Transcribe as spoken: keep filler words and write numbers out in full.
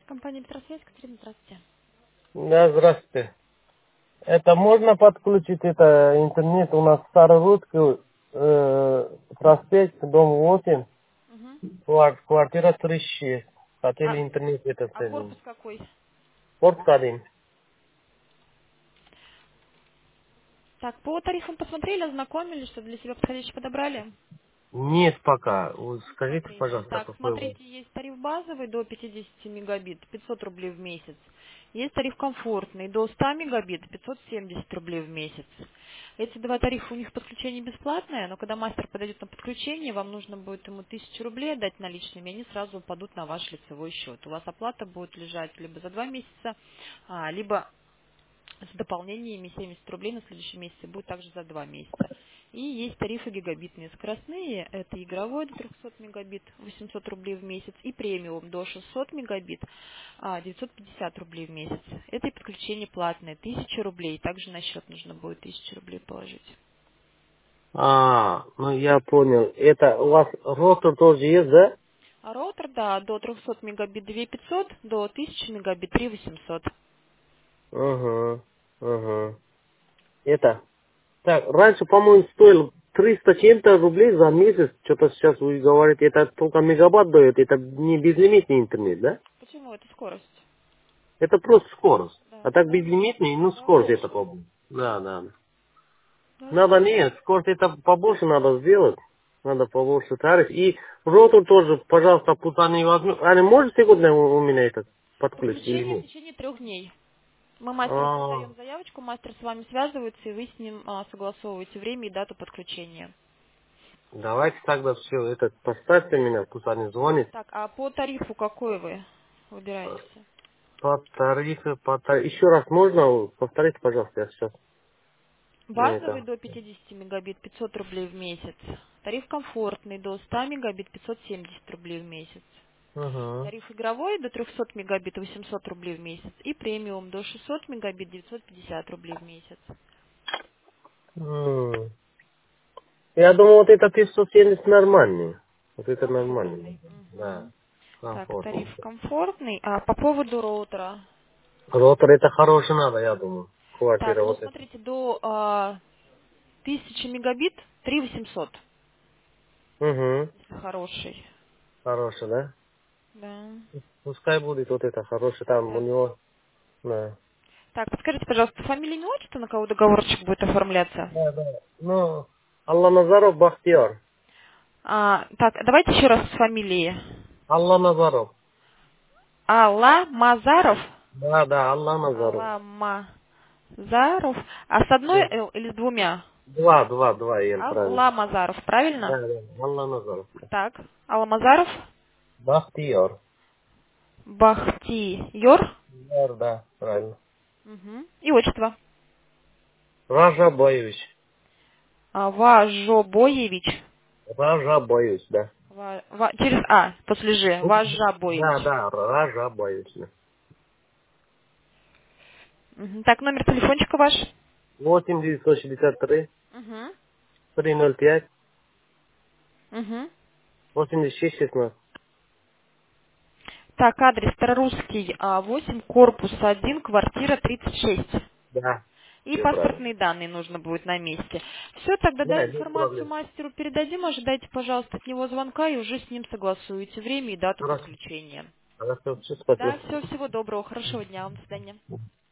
Компания Петросвязь, Катерина, здравствуйте. Да, здравствуйте. Это можно подключить это интернет? У нас Старорусский э, проспект, дом восемь, Мгм. квар- квартира тридцать шесть. А, Хотели интернет это а соединить. корпус какой? Порт один. Так, по тарифам посмотрели, ознакомились, что для себя подходящий подобрали? Нет пока. Вот Не скажите, смотрели. пожалуйста, Так, какой он. смотрите, есть тариф базовый до пятидесяти мегабит, пятьсот рублей в месяц. Есть тариф комфортный до ста мегабит, пятьсот семьдесят рублей в месяц. Эти два тарифа у них подключение бесплатное, но когда мастер подойдет на подключение, вам нужно будет ему тысячу рублей отдать наличными, и они сразу упадут на ваш лицевой счет. У вас оплата будет лежать либо за два месяца, а, либо с дополнениями семьдесят рублей на следующем месяце будет также за два месяца. И есть тарифы гигабитные скоростные, это игровой до трехсот мегабит, восемьсот рублей в месяц, и премиум до шестисот мегабит, а, девятьсот пятьдесят рублей в месяц. Это и подключение платное, тысяча рублей, также на счет нужно будет тысячу рублей положить. А, ну я понял. Это у вас ротор тоже есть, да? А роутер, да, до трехсот мегабит две тысячи пятьсот, до тысячи мегабит три тысячи восемьсот. Ага, ага. Это. Так, раньше, по-моему, стоил триста чем-то рублей за месяц. Что-то сейчас вы говорите, это только мегабайт дает, это не безлимитный интернет, да? Почему? Это скорость. Это просто скорость. Да, А так да, безлимитный, ну да, скорость это побольше. Да, да. Да. да, Надо совершенно. нет, скорость это побольше надо сделать. Надо побольше тариф. И ротор тоже, пожалуйста, пусть они возьмут. Они может сегодня у, у меня этот подключить или Подключение в нет? течение трех дней. Мы мастеру А, подаем заявочку, мастер с вами связывается, и вы с ним а, согласовываете время и дату подключения. давайте тогда все, это поставьте меня, пусть они звонят. Так, а по тарифу какой вы выбираете? По тарифу, по тарифу. Еще раз можно повторить, пожалуйста, я сейчас Базовый это. до пятидесяти мегабит пятьсот рублей в месяц. Тариф комфортный до ста мегабит пятьсот семьдесят рублей в месяц. Ага. Тариф игровой до трехсот мегабит восемьсот рублей в месяц. И премиум до шестисот мегабит девятьсот пятьдесят рублей в месяц. М. Я думаю, вот это пятьсот семьдесят нормальный. Вот это нормальный. Комфортный. Да, Мгм. Так, тариф комфортный. комфортный. А по поводу роутера. Ротор это хороший надо, я думаю. Так, Квартира ну вот это. смотрите, до а, тысячи мегабит три тысячи восемьсот, Угу. если хороший. Хороший, да? Да. Пускай будет вот это хороший, там у Так. него, да. Так, подскажите, пожалуйста, фамилия не отчество, на кого договорчик будет оформляться? Да, да. Ну, Алла Назаров Бахтияр. А, так, давайте еще раз с фамилии. Алла Назаров. Алла Мазаров. Да, да, Алла Назаров. Алла Мазаров. А с одной Да. Л или с двумя? Два, два, два, Ел, правильно. Алла Мазаров, правильно? Да, да, Алла Назаров. Так, Алла Мазаров. Бахтияр. Бахтиер. Да, да, правильно. Мгм. И отчество. Ража боюсь. А, Важобоевич. Ража боюсь, да. Ва- ва- через А, после Ж. Да, Важабоевич. да, Ража боюсь, да. Мгм. Так, номер телефончика ваш? восемь девятьсот шестьдесят три Угу. три ноль пять Угу. восемьдесят шесть шестнадцать. Так, адрес Старорусский, а, восемь, корпус один, квартира тридцать шесть. Да, И все правильно. паспортные данные нужно будет на месте. Все, тогда, да, Да, без информацию проблем. мастеру передадим, ожидайте, пожалуйста, от него звонка, и уже с ним согласуете время и дату Хорошо. подключения. Хорошо, все, Да, спасибо. все, всего доброго, хорошего дня вам, до свидания.